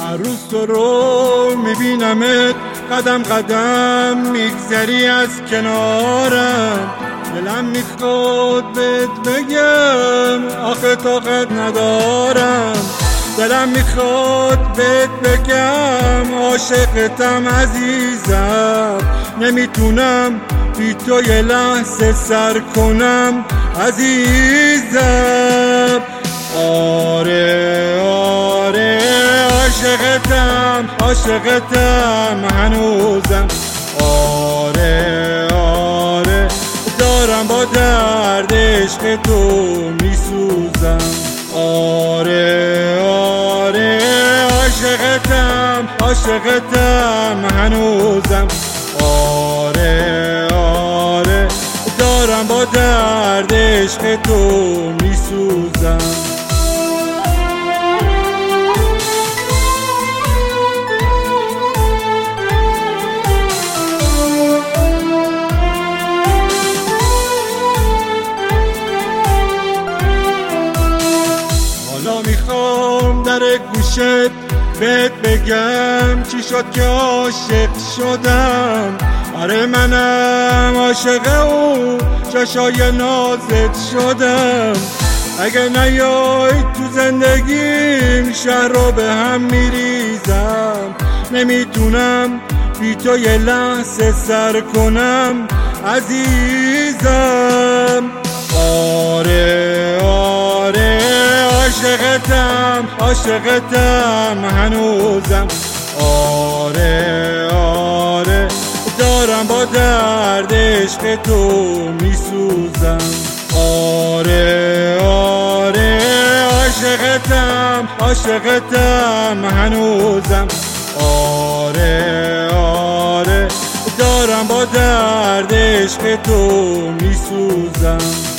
هر روز تو رو میبینمت، قدم قدم میگذری از کنارم. دلم میخواد بهت بگم آخه طاقت ندارم. دلم میخواد بهت بگم عاشقتم عزیزم. نمیتونم بی تو یه لحظه سر کنم عزیزم. آره آره عاشقتم، عاشقتم هنوزم. آره آره دارم با درد عشق تو میسوزم. آره آره عاشقتم، عاشقتم هنوزم. آره آره دارم با درد عشق تو میسوزم. حالا میخوام در گوشت بهت بگم چی شد که عاشق شدم. آره منم عاشق اون چشای نازت شدم. اگه نیای تو زندگیم شهر رو به هم میریزم. نمیتونم بی تو یه لحظه سر کنم عزیزم. آره آره عاشقتم، عاشقتم هنوزم. آره آره دارم با درد عشق تو میسوزم. آره آره عاشقتم، عاشقتم هنوزم. آره آره دارم با درد عشق تو میسوزم.